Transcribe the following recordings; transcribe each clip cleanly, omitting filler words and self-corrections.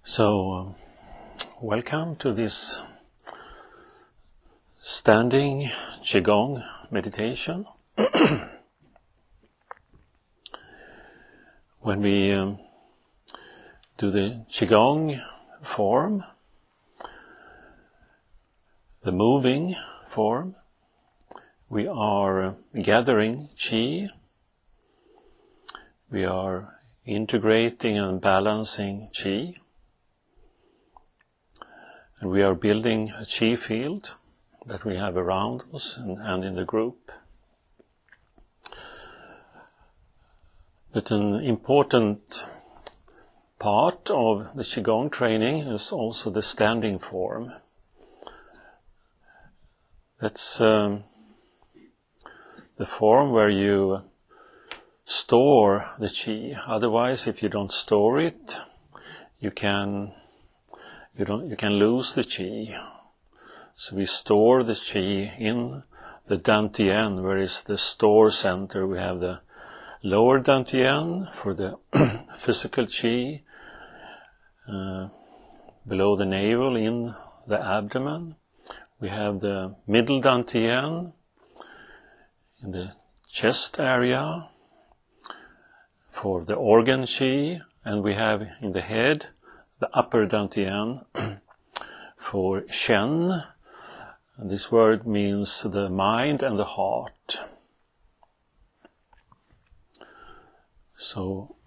So, welcome to this standing Qigong meditation. When we do the Qigong form, the moving form, we are gathering Qi, we are integrating and balancing Qi, and we are building a Qi field that we have around us and in the group. But an important part of the Qigong training is also the standing form. That's the form where you store the Qi. Otherwise, if you don't store it, you can lose the Qi. So we store the Qi in the Dantian, where is the store center. We have the lower Dantian for the physical Qi, below the navel in the abdomen. We have the middle Dantian in the chest area for the organ Qi, and we have in the head the upper Dantian for Shen. And this word means the mind and the heart. So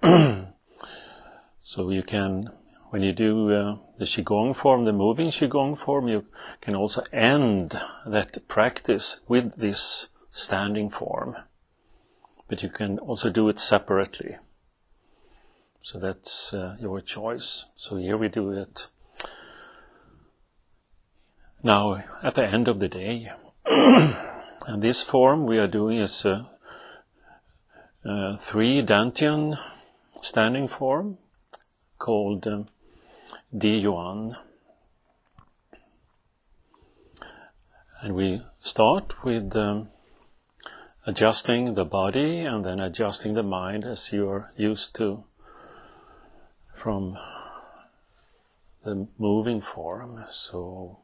you can, when you do the Qigong form, the moving Qigong form, you can also end that practice with this standing form. But you can also do it separately. So that's your choice. So here we do it now at the end of the day. And this form we are doing is a 3 Dantian standing form called Di Yuan. And we start with adjusting the body and then adjusting the mind as you are used to from the moving form. So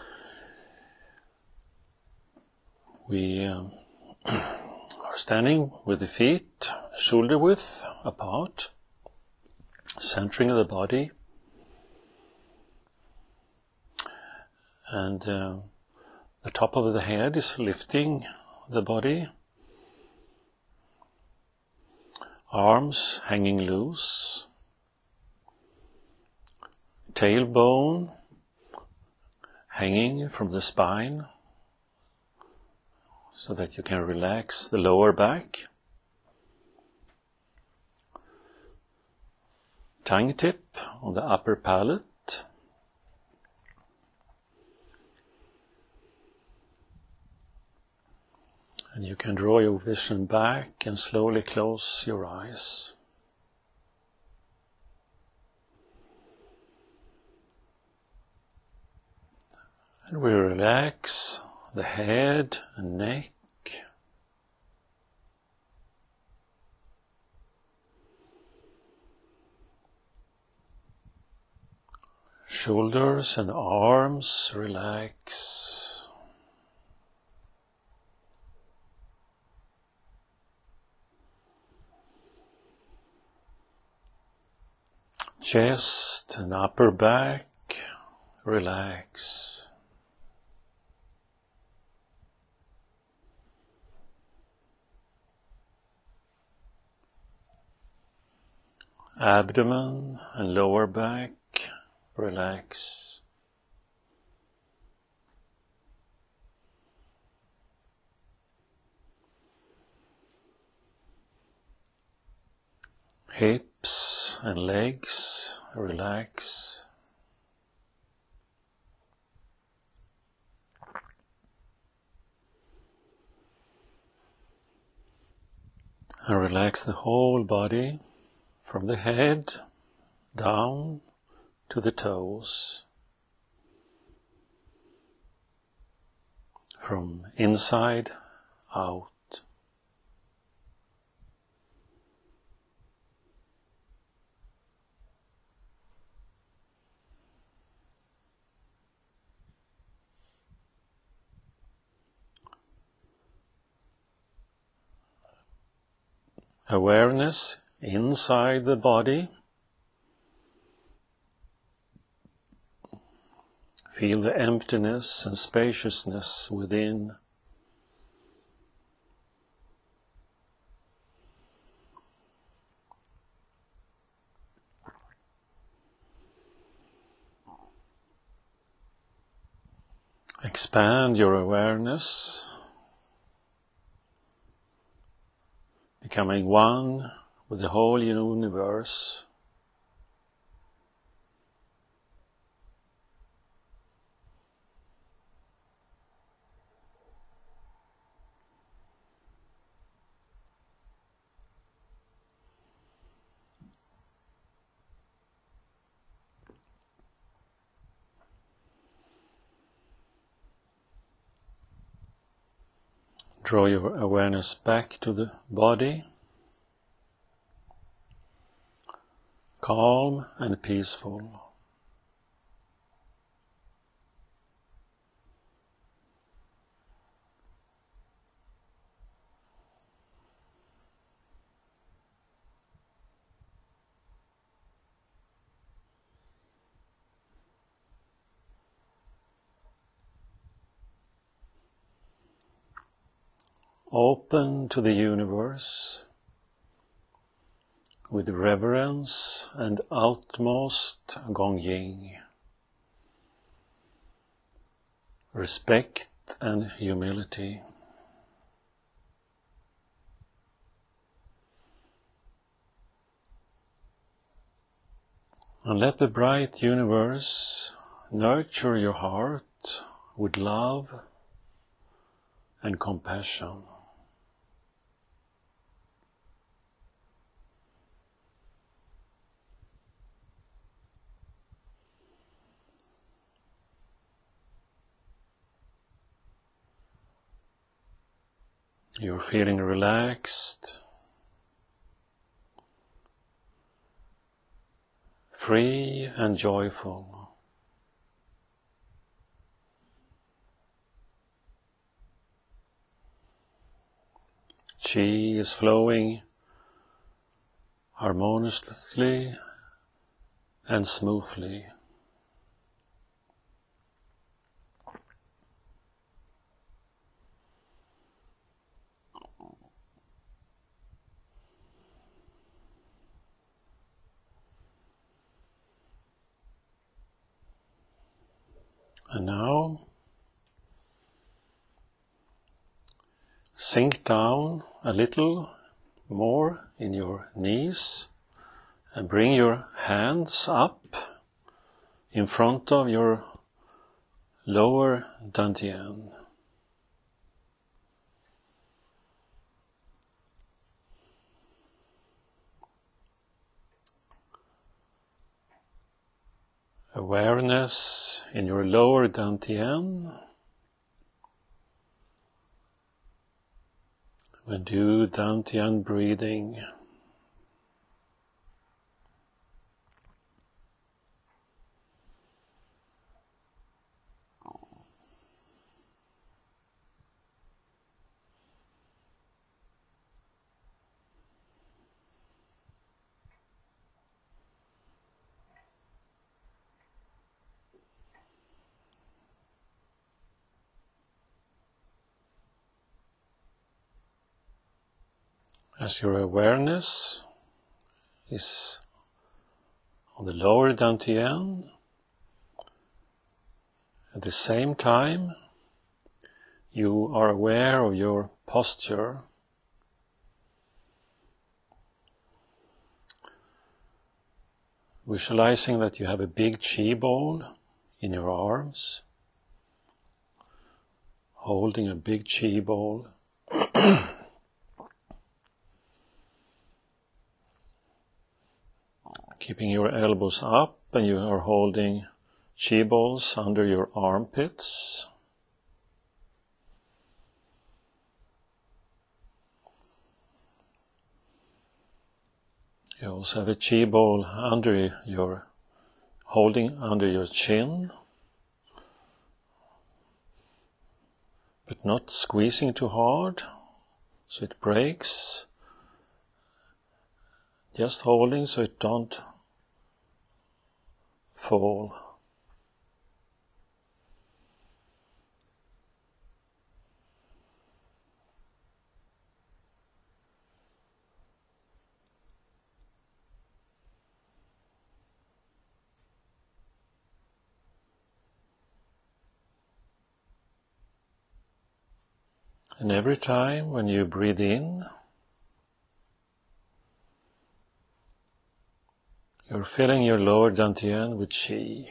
we are standing with the feet shoulder width apart, centering the body, and the top of the head is lifting the body, arms hanging loose, tailbone hanging from the spine so that you can relax the lower back. Tongue tip on the upper palate. And you can draw your vision back and slowly close your eyes. And we relax the head and neck. Shoulders and arms relax. Chest and upper back relax. Abdomen and lower back relax. Hips and legs relax. And relax the whole body from the head down to the toes, from inside out. awareness inside the body. Feel the emptiness and spaciousness within. Expand your awareness, becoming one with the whole universe. Draw your awareness back to the body, calm and peaceful. Open to the universe with reverence and utmost Gongying, respect and humility. And let the bright universe nurture your heart with love and compassion. You're feeling relaxed, free and joyful. Qi is flowing harmoniously and smoothly. And now, sink down a little more in your knees and bring your hands up in front of your lower dantian. Awareness in your lower dantian. We do dantian breathing. As your awareness is on the lower dantian, at the same time you are aware of your posture. Visualizing that you have a big Qi bowl in your arms, holding a big Qi bowl. Keeping your elbows up, and you are holding Qi balls under your armpits. You also have a Qi ball holding under your chin, but not squeezing too hard, so it breaks. Just holding so it don't fall. And every time when you breathe in, you're filling your lower dantian with qi.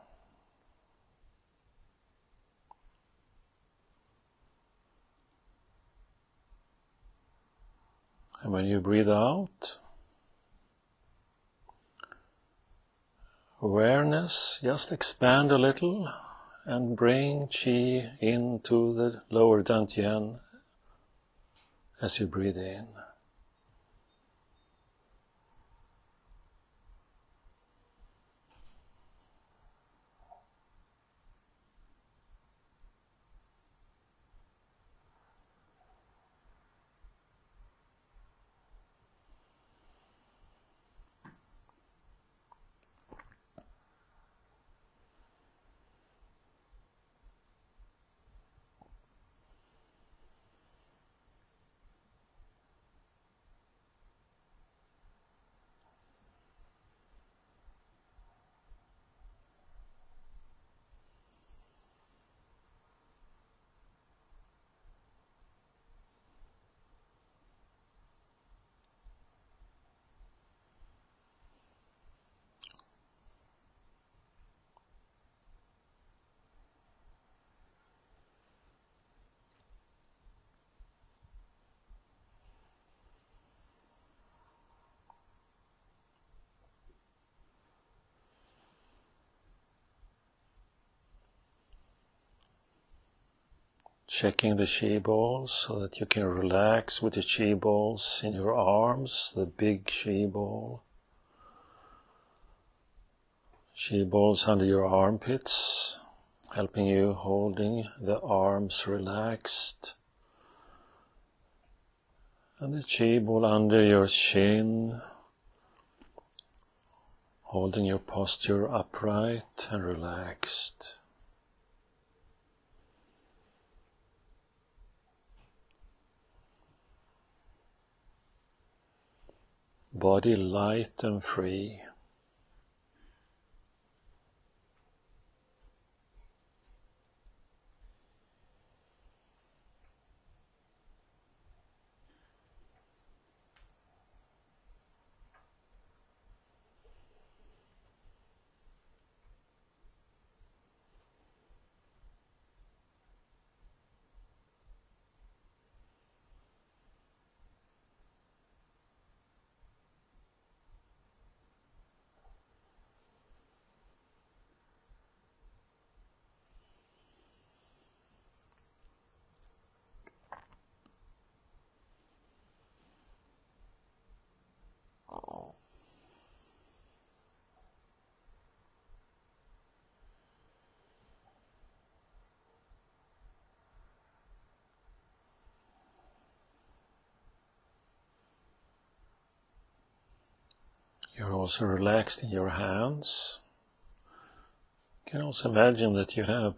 And when you breathe out, awareness, just expand a little and bring qi into the lower dantian as you breathe in. Checking the qi balls so that you can relax with the qi balls in your arms, the big qi ball. Qi balls under your armpits, helping you holding the arms relaxed. And the qi ball under your chin, holding your posture upright and relaxed. Body light and free. You're also relaxed in your hands. You can also imagine that you have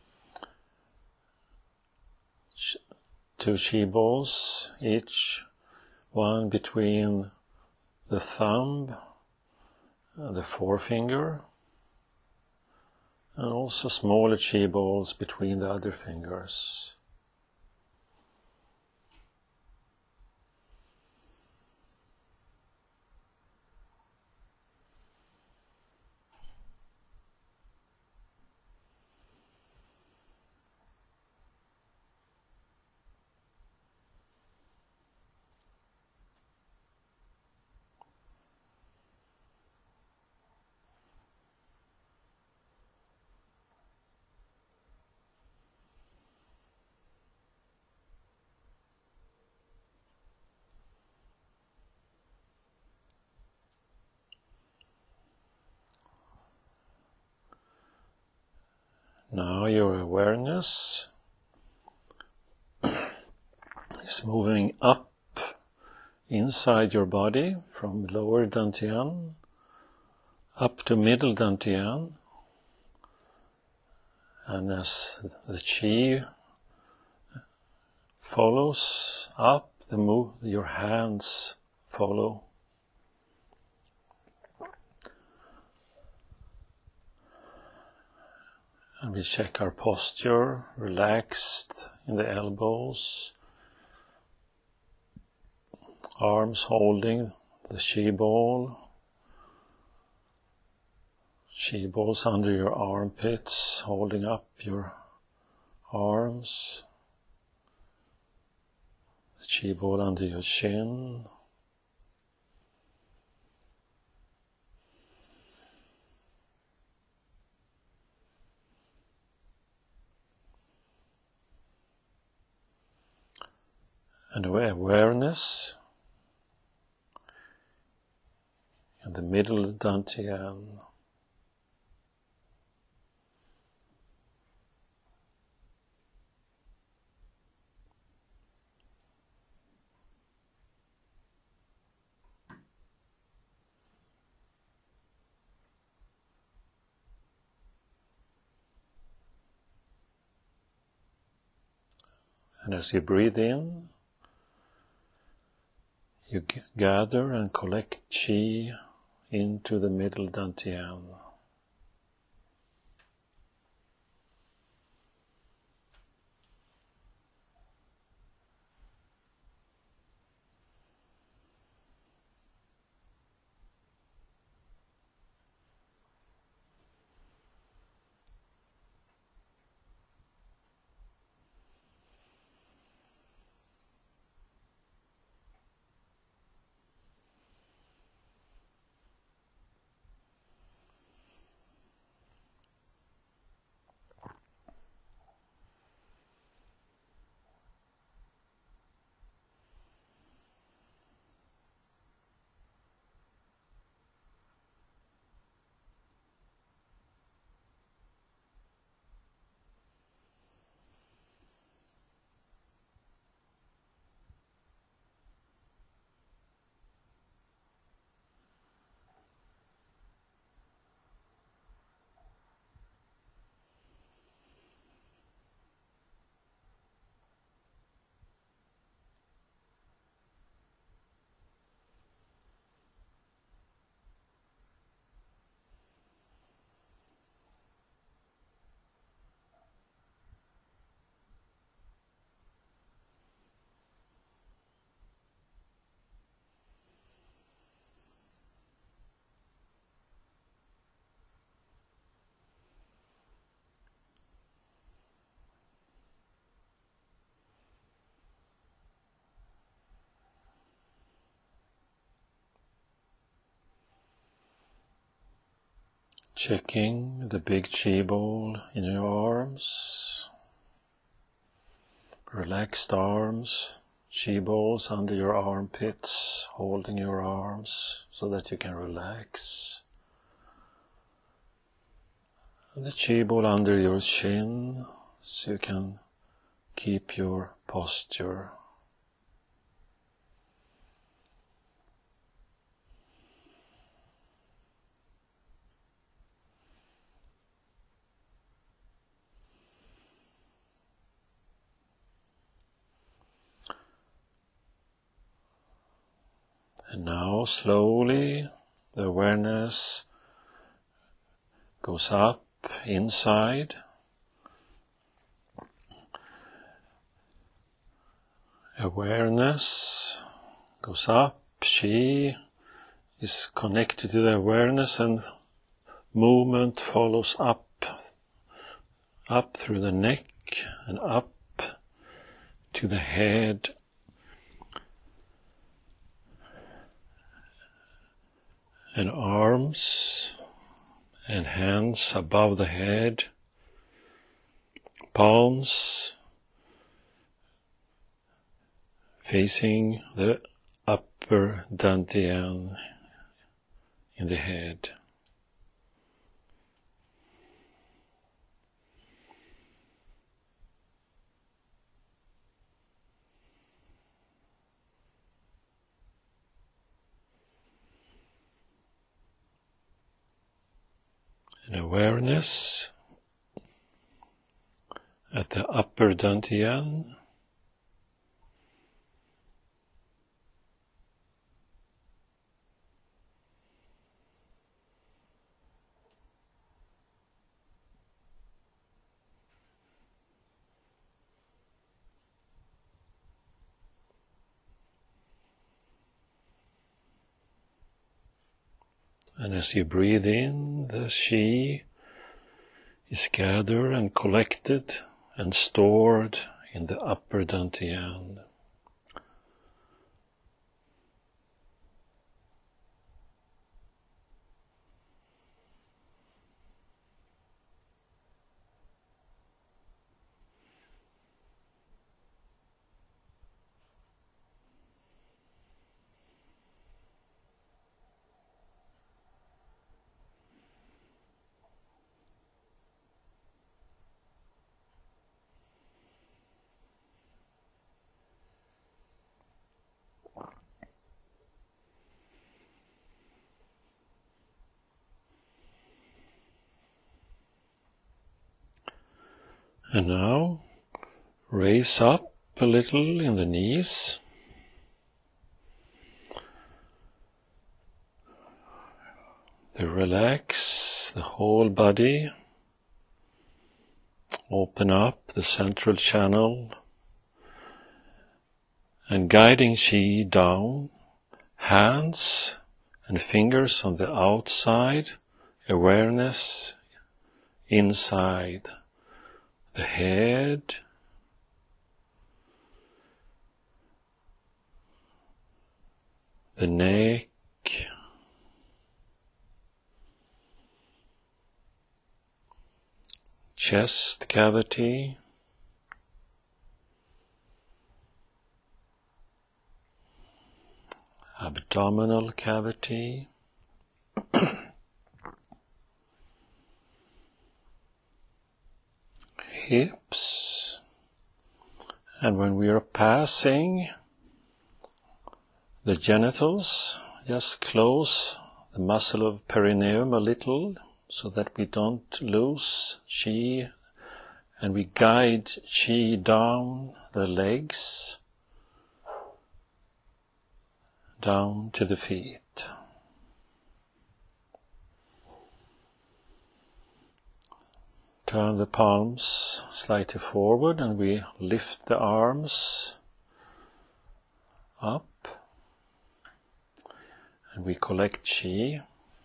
two qi balls, each one between the thumb and the forefinger, and also smaller qi balls between the other fingers. Now your awareness is moving up inside your body from lower dantian up to middle dantian, and as the chi follows up, your hands follow. And we check our posture, relaxed in the elbows, arms holding the chi balls under your armpits, holding up your arms, the chi ball under your chin. And awareness in the middle dantian. And as you breathe in, you gather and collect chi into the middle dantian. Checking the big chi ball in your arms, relaxed arms, chi balls under your armpits, holding your arms so that you can relax. And the chi ball under your chin so you can keep your posture. And now slowly the awareness goes up inside. Awareness goes up, chi is connected to the awareness, and movement follows up through the neck and up to the head. And arms and hands above the head, palms facing the upper dantian in the head. and awareness at the upper dantian. And as you breathe in, the Qi is gathered and collected and stored in the upper dantian. And now, raise up a little in the knees. Relax the whole body. Open up the central channel. And guiding Qi down, hands and fingers on the outside, awareness inside. The head, the neck, chest cavity, abdominal cavity, hips, and when we are passing the genitals, just close the muscle of perineum a little so that we don't lose Qi, and we guide Qi down the legs, down to the feet. Turn the palms slightly forward and we lift the arms up and we collect Qi.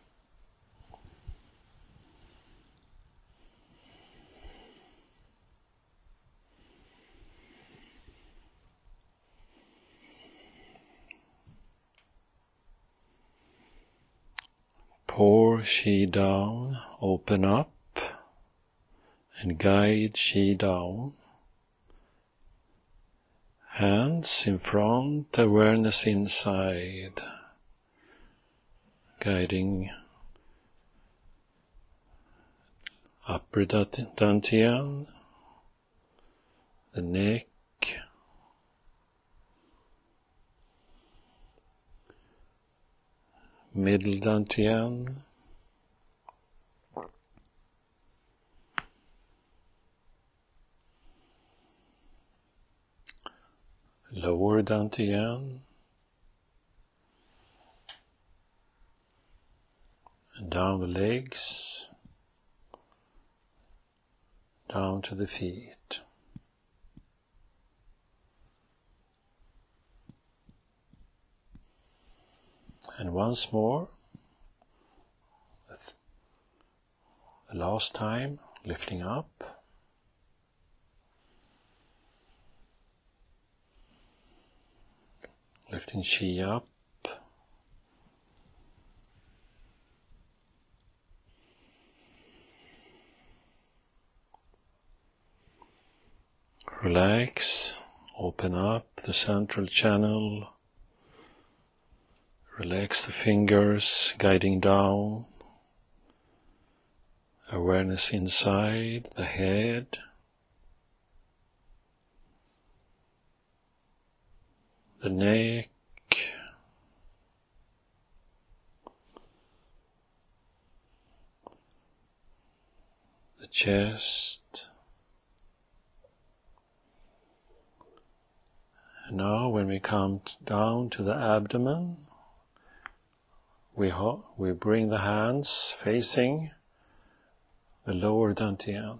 Pour Qi down, open up. And guide Qi down. Hands in front, awareness inside. Guiding upper dantian, the neck, middle dantian, lower dantian, and down the legs, down to the feet. And once more, the last time, lifting up. Lifting Qi up. Relax, open up the central channel. Relax the fingers, guiding down. Awareness inside the head. The neck, chest. And now when we come down to the abdomen, we bring the hands facing the lower dantian.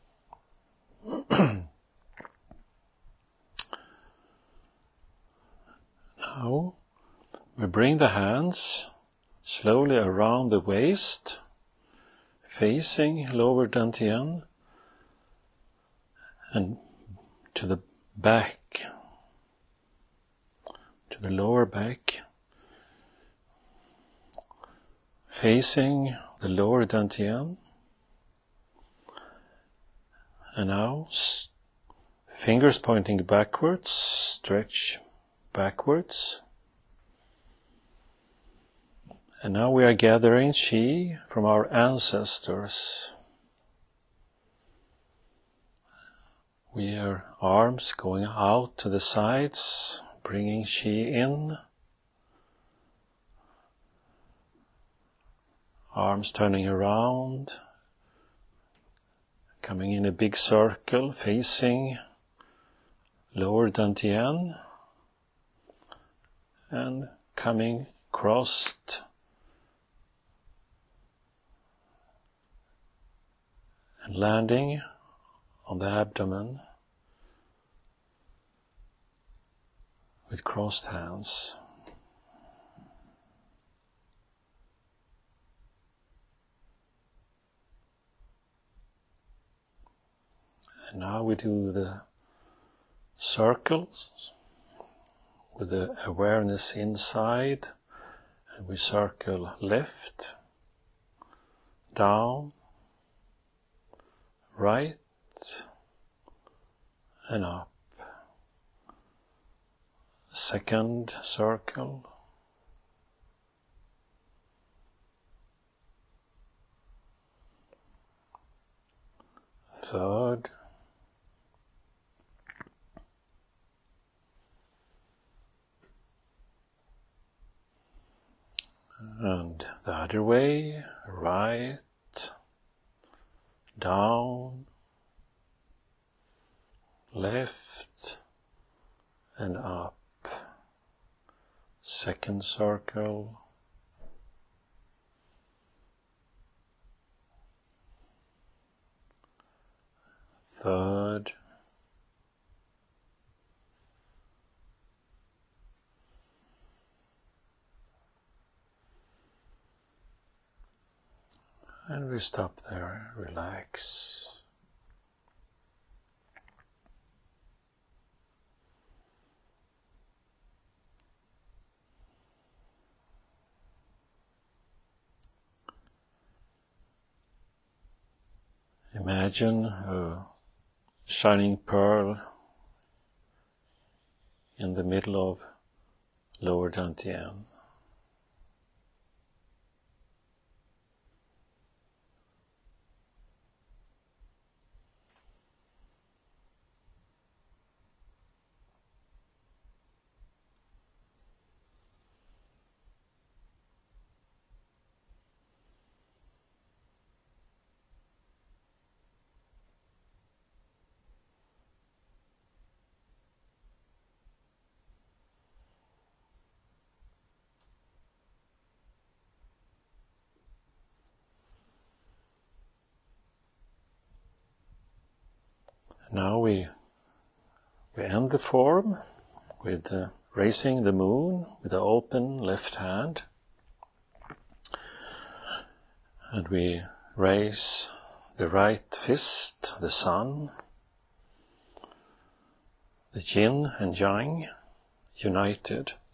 Now we bring the hands slowly around the waist, facing lower dantian, and to the back, to the lower back, facing the lower dantian. And now fingers pointing backwards, stretch backwards. And now we are gathering chi from our ancestors. We are arms going out to the sides, bringing chi in. Arms turning around, coming in a big circle, facing lower dantian, and coming crossed and landing on the abdomen with crossed hands. And now we do the circles with the awareness inside, and we circle left, down, right, and up. Second circle. Third. And the other way, right, down, left, and up. Second circle. Third. And we stop there, relax. Imagine a shining pearl in the middle of lower dantian. Now we end the form with raising the moon with the open left hand, and we raise the right fist, the sun, the yin and yang united.